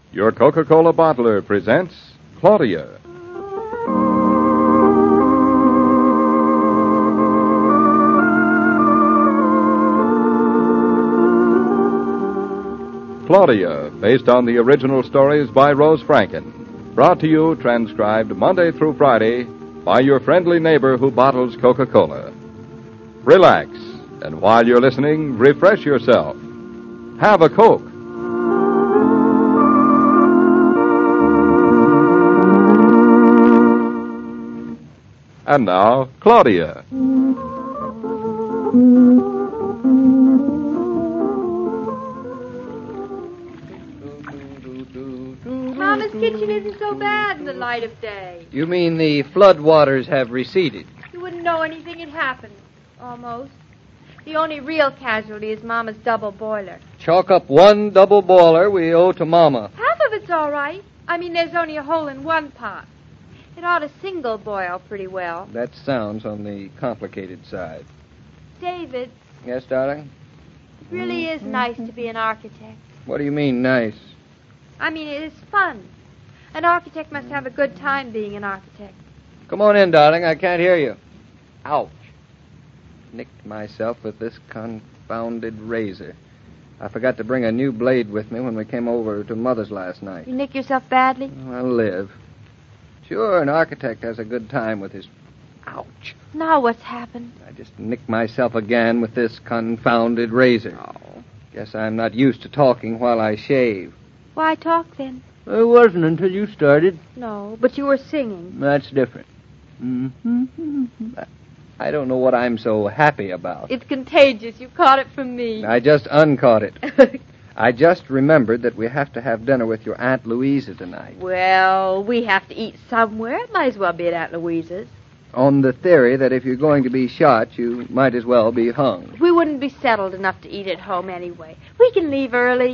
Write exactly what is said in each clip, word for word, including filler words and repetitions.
Your Coca-Cola bottler presents Claudia. Claudia, based on the original stories by Rose Franken. Brought to you, transcribed Monday through Friday, by your friendly neighbor who bottles Coca-Cola. Relax, and while you're listening, refresh yourself. Have a Coke. And now, Claudia. Mama's kitchen isn't so bad in the light of day. You mean the flood waters have receded? You wouldn't know anything had happened. Almost. The only real casualty is Mama's double boiler. Chalk up one double boiler we owe to Mama. Half of it's all right. I mean, there's only a hole in one pot. It ought to single boil pretty well. That sounds on the complicated side. David. Yes, darling? It really is nice to be an architect. What do you mean, nice? I mean, it is fun. An architect must have a good time being an architect. Come on in, darling. I can't hear you. Ouch. Nicked myself with this confounded razor. I forgot to bring a new blade with me when we came over to Mother's last night. You nick yourself badly? I'll live. Sure, an architect has a good time with his... Ouch. Now what's happened? I just nicked myself again with this confounded razor. Oh. Guess I'm not used to talking while I shave. Why talk then? It wasn't until you started. No, but you were singing. That's different. Mm-hmm. I don't know what I'm so happy about. It's contagious. You caught it from me. I just uncaught it. I just remembered that we have to have dinner with your Aunt Louisa tonight. Well, we have to eat somewhere. Might as well be at Aunt Louisa's. On the theory that if you're going to be shot, you might as well be hung. We wouldn't be settled enough to eat at home anyway. We can leave early.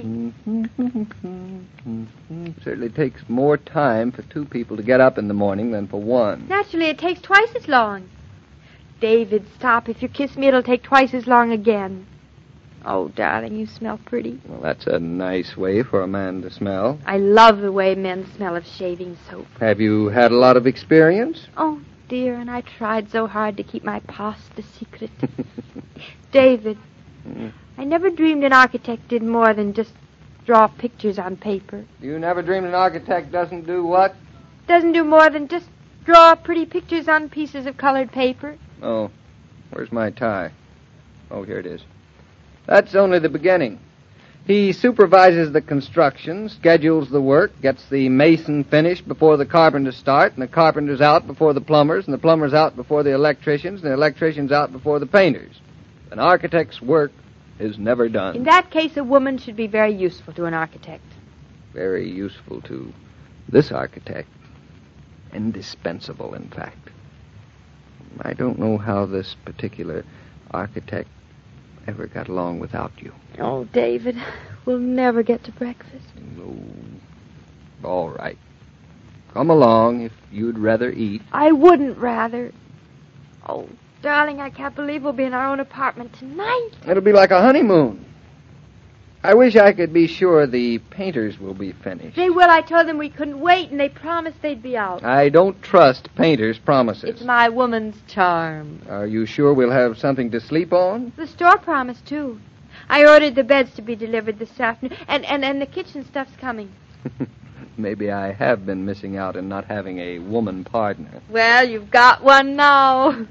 Certainly takes more time for two people to get up in the morning than for one. Naturally, it takes twice as long. David, stop. If you kiss me, it'll take twice as long again. Oh, darling, you smell pretty. Well, that's a nice way for a man to smell. I love the way men smell of shaving soap. Have you had a lot of experience? Oh, dear, and I tried so hard to keep my past a secret. David, mm. I never dreamed an architect did more than just draw pictures on paper. You never dreamed an architect doesn't do what? Doesn't do more than just draw pretty pictures on pieces of colored paper. Oh, where's my tie? Oh, here it is. That's only the beginning. He supervises the construction, schedules the work, gets the mason finished before the carpenters start, and the carpenters out before the plumbers, and the plumbers out before the electricians, and the electricians out before the painters. An architect's work is never done. In that case, a woman should be very useful to an architect. Very useful to this architect. Indispensable, in fact. I don't know how this particular architect ever got along without you. Oh, David, we'll never get to breakfast. No. All right. Come along if you'd rather eat. I wouldn't rather. Oh, darling, I can't believe we'll be in our own apartment tonight. It'll be like a honeymoon. I wish I could be sure the painters will be finished. They will. I told them we couldn't wait, and they promised they'd be out. I don't trust painters' promises. It's my woman's charm. Are you sure we'll have something to sleep on? The store promised, too. I ordered the beds to be delivered this afternoon, and, and, and the kitchen stuff's coming. Maybe I have been missing out in not having a woman partner. Well, you've got one now.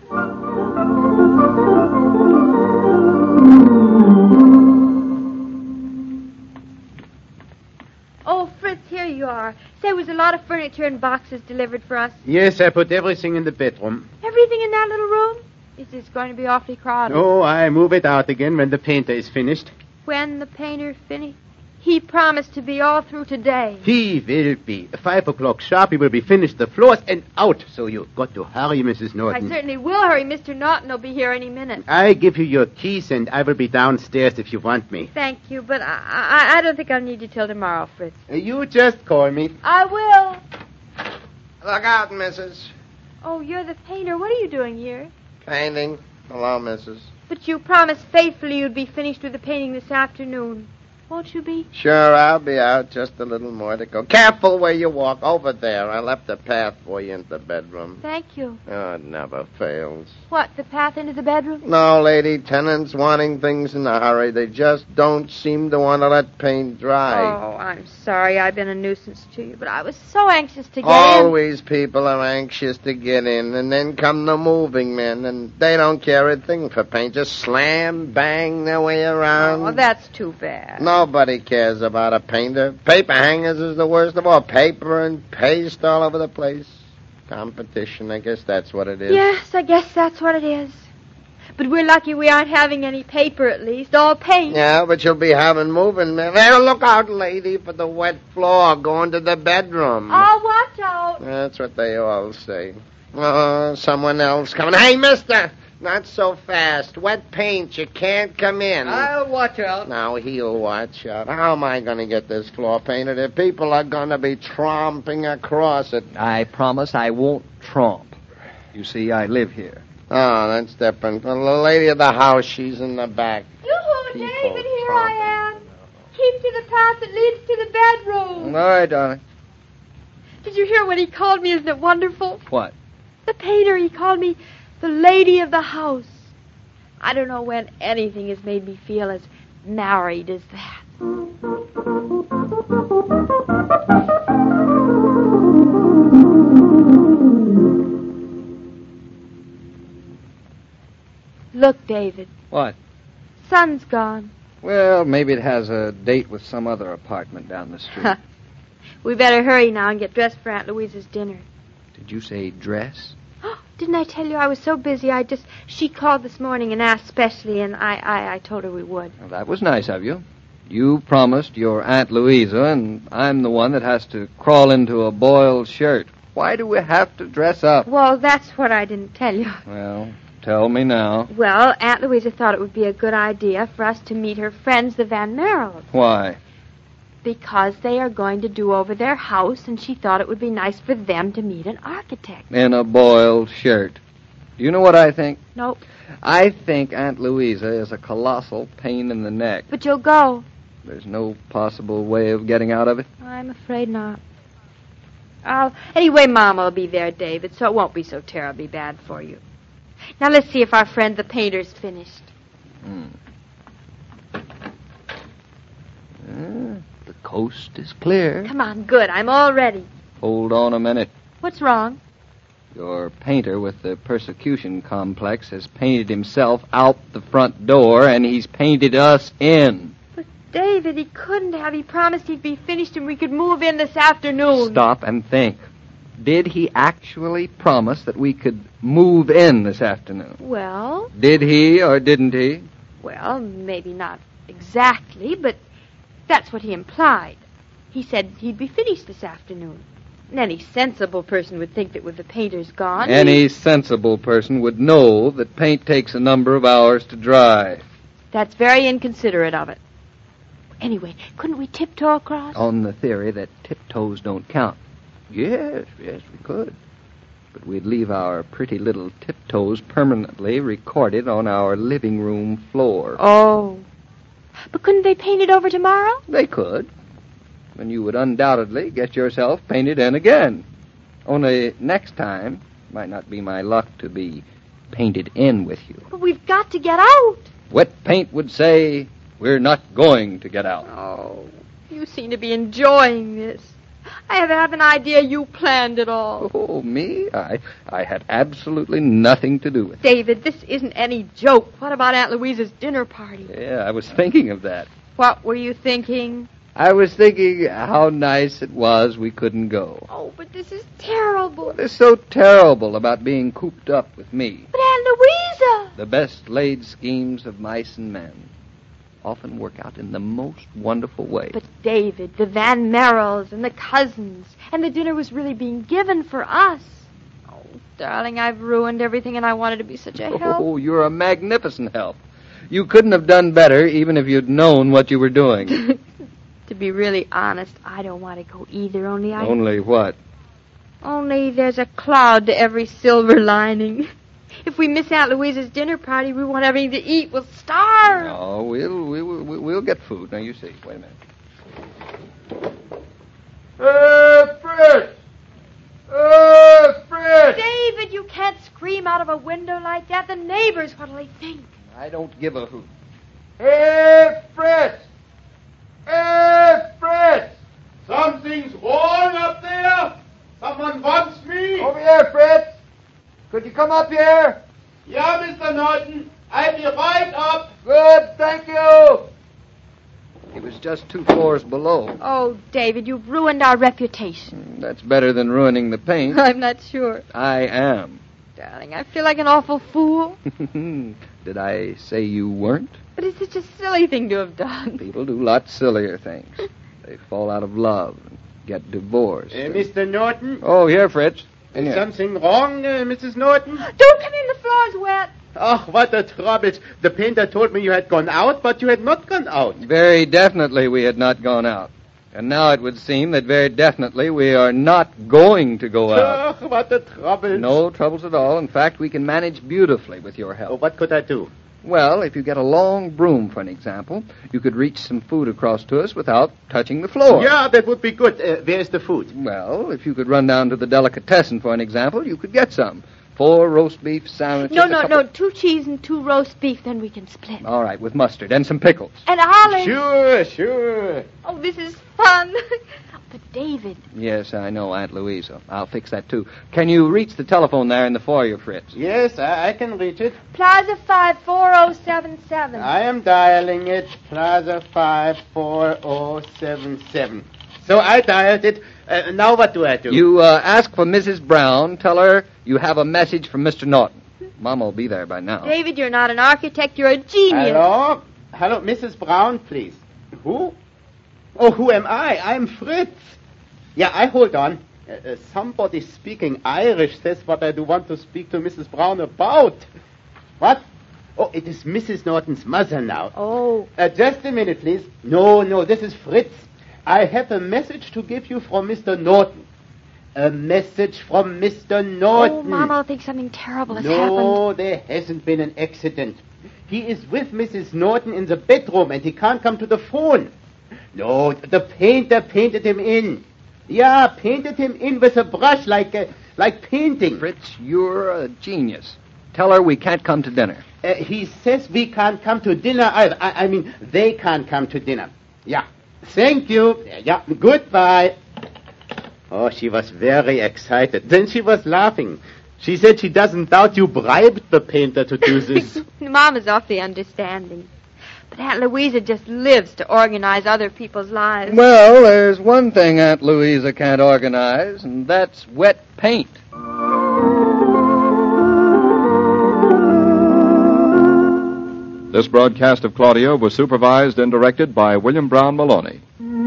Oh, Fritz, here you are. Say, was a lot of furniture and boxes delivered for us? Yes, I put everything in the bedroom. Everything in that little room? This is going to be awfully crowded. Oh, I move it out again when the painter is finished. When the painter finished? He promised to be all through today. He will be. Five o'clock sharp, he will be finished the floors and out. So you got to hurry, Missus Norton. I certainly will hurry. Mister Norton will be here any minute. I give you your keys, and I will be downstairs if you want me. Thank you, but I, I, I don't think I'll need you till tomorrow, Fritz. Uh, you just call me. I will. Look out, missus. Oh, you're the painter. What are you doing here? Painting. Hello, missus. But you promised faithfully you'd be finished with the painting this afternoon. Won't you be? Sure, I'll be out. Just a little more to go. Careful where you walk. Over there. I left a path for you into the bedroom. Thank you. Oh, it never fails. What, the path into the bedroom? No, lady. Tenants wanting things in a hurry. They just don't seem to want to let paint dry. Oh, I'm sorry I've been a nuisance to you, but I was so anxious to get Always in. People are anxious to get in, and then come the moving men, and they don't care a thing for paint. Just slam, bang their way around. Oh, that's too bad. Nobody cares about a painter. Paper hangers is the worst of all. Paper and paste all over the place. Competition, I guess that's what it is. Yes, I guess that's what it is. But we're lucky we aren't having any paper, at least. All paint. Yeah, but you'll be having moving men. Hey, look out, lady, for the wet floor going to the bedroom. Oh, watch out. That's what they all say. Oh, someone else coming. Hey, mister! Not so fast. Wet paint. You can't come in. I'll watch out. Now he'll watch out. How am I going to get this floor painted if people are going to be tromping across it? I promise I won't tromp. You see, I live here. Oh, that's different. Well, the lady of the house, she's in the back. Yoo-hoo, People David, here tromping. I am. Keep to the path that leads to the bedroom. All right, darling. Did you hear what he called me? Isn't it wonderful? What? The painter, he called me the lady of the house. I don't know when anything has made me feel as married as that. Look, David. What? Sun's gone. Well, maybe it has a date with some other apartment down the street. We better hurry now and get dressed for Aunt Louisa's dinner. Did you say dress? Didn't I tell you I was so busy? I just... She called this morning and asked specially, and I, I, I told her we would. Well, that was nice of you. You promised your Aunt Louisa, and I'm the one that has to crawl into a boiled shirt. Why do we have to dress up? Well, that's what I didn't tell you. Well, tell me now. Well, Aunt Louisa thought it would be a good idea for us to meet her friends, the Van Merrills. Why? Because they are going to do over their house, and she thought it would be nice for them to meet an architect. In a boiled shirt. Do you know what I think? Nope. I think Aunt Louisa is a colossal pain in the neck. But you'll go. There's no possible way of getting out of it? I'm afraid not. I'll... Anyway, Mama will be there, David, so it won't be so terribly bad for you. Now, let's see if our friend the painter's finished. Hmm. Uh, the coast is clear. Come on, good. I'm all ready. Hold on a minute. What's wrong? Your painter with the persecution complex has painted himself out the front door, and he's painted us in. But, David, he couldn't have. He promised he'd be finished and we could move in this afternoon. Stop and think. Did he actually promise that we could move in this afternoon? Well... Did he or didn't he? Well, maybe not exactly, but that's what he implied. He said he'd be finished this afternoon. And any sensible person would think that with the painters gone... Any he... sensible person would know that paint takes a number of hours to dry. That's very inconsiderate of it. Anyway, couldn't we tiptoe across? On the theory that tiptoes don't count. Yes, yes, we could. But we'd leave our pretty little tiptoes permanently recorded on our living room floor. Oh. But couldn't they paint it over tomorrow? They could. And you would undoubtedly get yourself painted in again. Only next time, it might not be my luck to be painted in with you. But we've got to get out. Wet paint would say, we're not going to get out. Oh, you seem to be enjoying this. I have, have an idea you planned it all. Oh, me? I I had absolutely nothing to do with it. David, this isn't any joke. What about Aunt Louisa's dinner party? Yeah, I was thinking of that. What were you thinking? I was thinking how nice it was we couldn't go. Oh, but this is terrible. What is so terrible about being cooped up with me? But Aunt Louisa! The best laid schemes of mice and men often work out in the most wonderful way. But David, the Van Merrills and the cousins, and the dinner was really being given for us. Oh, darling, I've ruined everything, and I wanted to be such a help. Oh, you're a magnificent help. You couldn't have done better even if you'd known what you were doing. To be really honest, I don't want to go either, only I... Only what? Only there's a cloud to every silver lining. If we miss Aunt Louisa's dinner party, we won't have anything to eat. We'll starve. No, we'll, we'll, we'll, we'll get food. Now, you see. Wait a minute. Hey, Fritz! Hey, Fritz! David, you can't scream out of a window like that. The neighbors, what'll they think? I don't give a hoot. Hey, Fritz! Hey, Fritz! Something's wrong up there? Someone wants me? Over here, Fritz. Could you come up here? Yeah, Mister Norton. I'll be right up. Good, thank you. He was just two floors below. Oh, David, you've ruined our reputation. That's better than ruining the paint. I'm not sure. I am. Darling, I feel like an awful fool. Did I say you weren't? But it's such a silly thing to have done. People do lots sillier things. They fall out of love and get divorced. Uh, and- Mister Norton? Oh, here, Fritz. In Is here. something wrong, uh, Missus Norton? Don't come in, the floor's wet. Oh, what a trouble. The painter told me you had gone out, but you had not gone out. Very definitely we had not gone out. And now it would seem that very definitely we are not going to go out. Oh, what a trouble. No troubles at all. In fact, we can manage beautifully with your Oh, help. what could I do? Well, if you get a long broom, for an example, you could reach some food across to us without touching the floor. Yeah, that would be good. Uh, where's the food? Well, if you could run down to the delicatessen, for an example, you could get some. Four roast beef sandwiches. No, a no, couple- no. Two cheese and two roast beef, then we can split. All right, with mustard and some pickles. And olives. Sure, sure. Oh, this is fun. But, David, Yes, I know, Aunt Louisa. I'll fix that, too. Can you reach the telephone there in the foyer, Fritz? Yes, I, I can reach it. Plaza five four oh seven seven. I am dialing it. Plaza five four oh seven seven. So I dialed it. Uh, now what do I do? You uh, ask for Missus Brown. Tell her you have a message from Mister Norton. Mama will be there by now. David, you're not an architect. You're a genius. Hello? Hello, Missus Brown, please. Who? Oh, who am I? I'm Fritz. Yeah, I hold on. Uh, uh, somebody speaking Irish says what I do want to speak to Missus Brown about. What? Oh, it is Missus Norton's mother now. Oh. Uh, just a minute, please. No, no, this is Fritz. I have a message to give you from Mister Norton. A message from Mister Norton. Oh, Mama will think something terrible has No, happened. there hasn't been an accident. He is with Missus Norton in the bedroom and he can't come to the phone. No, the painter painted him in. Yeah, painted him in with a brush like uh, like painting. Fritz, you're a genius. Tell her we can't come to dinner. Uh, he says we can't come to dinner either. I, I mean, they can't come to dinner. Yeah. Thank you. Yeah, goodbye. Oh, she was very excited. Then she was laughing. She said she doesn't doubt you bribed the painter to do this. Mama's awfully understanding. But Aunt Louisa just lives to organize other people's lives. Well, there's one thing Aunt Louisa can't organize, and that's wet paint. This broadcast of Claudia was supervised and directed by William Brown Maloney.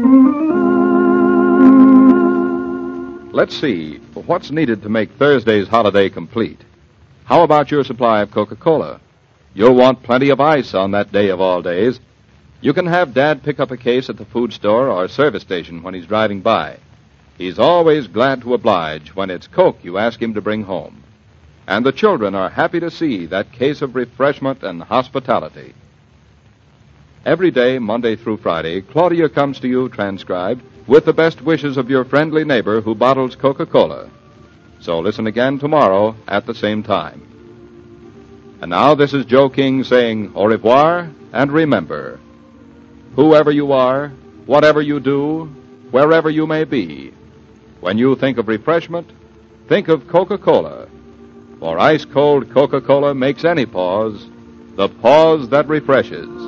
Let's see, what's needed to make Thursday's holiday complete? How about your supply of Coca-Cola? You'll want plenty of ice on that day of all days. You can have Dad pick up a case at the food store or service station when he's driving by. He's always glad to oblige when it's Coke you ask him to bring home. And the children are happy to see that case of refreshment and hospitality. Every day, Monday through Friday, Claudia comes to you transcribed with the best wishes of your friendly neighbor who bottles Coca-Cola. So listen again tomorrow at the same time. And now this is Joe King saying au revoir, and remember, whoever you are, whatever you do, wherever you may be, when you think of refreshment, think of Coca-Cola. For ice-cold Coca-Cola makes any pause the pause that refreshes.